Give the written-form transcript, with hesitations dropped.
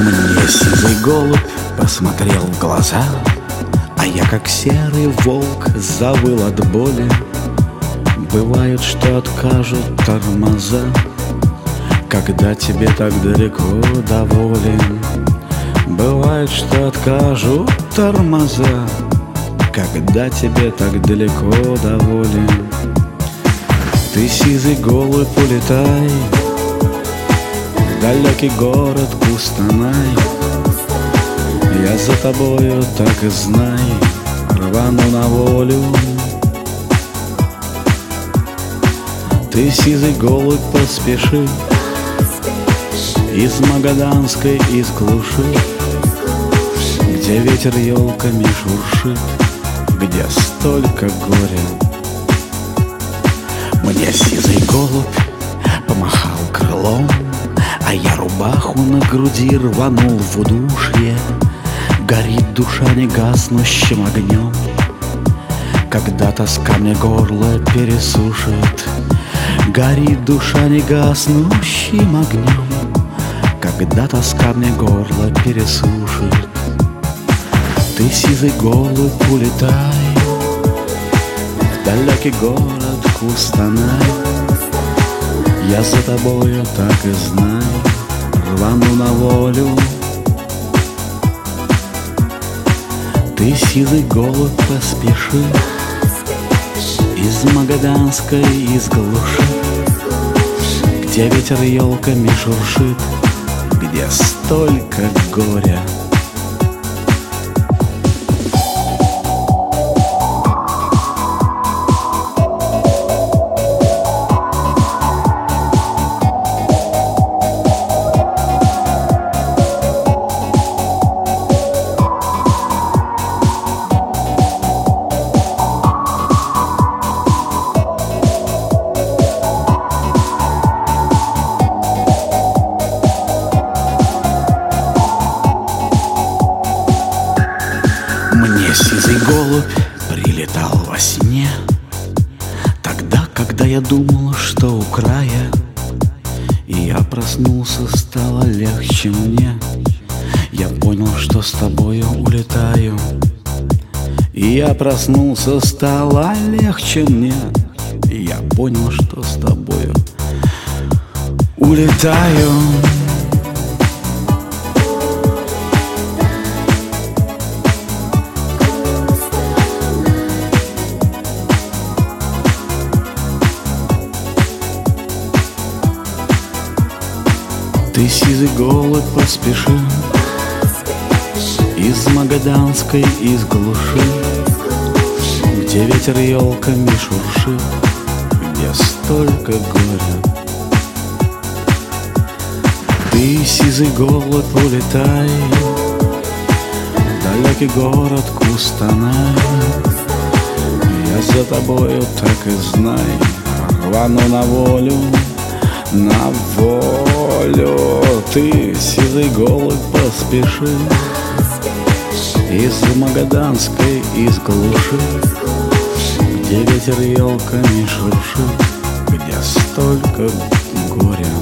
Мне сизый голубь посмотрел в глаза, а я, как серый волк, завыл от боли. Бывает, что откажут тормоза, когда тебе так далеко доволен. Бывает, что откажут тормоза, когда тебе так далеко доволен. Ты, сизый голубь, улетай в далекий город Кустанай. Я за тобою, так и знай, рвану на волю. Ты, сизый голубь, поспеши из Магаданской, из глуши, где ветер елками шуршит, где столько горя. Мне сизый голубь помахал крылом, а я рубаху на груди рванул в удушье. Горит душа негаснущим огнем, когда тоска мне горло пересушит. Горит душа негаснущим огнем, когда тоска мне горло пересушит. Ты, сизый голубь, улетай в далекий город Кустанай. Я за тобою, так и знай, рвану на волю. Ты, сизый голубь, поспеши из Магаданской, из глуши, где ветер елками шуршит, где столько горя. Мне сизый голубь прилетал во сне, тогда, когда я думал, что у края. И я проснулся, стало легче мне. Я понял, что с тобою улетаю. И я проснулся, стало легче мне. И я понял, что с тобою улетаю. Ты, сизый голубь, поспеши из Магаданской, из глуши, где ветер елками шуршит, где столько горя. Ты, сизый голубь, улетай в далекий город Кустанай. Я за тобою, так и знай, рвану на волю. На волю. Ты, сизый голубь, поспеши из Магаданской, из глуши, где ветер елками шуршит, где столько горя.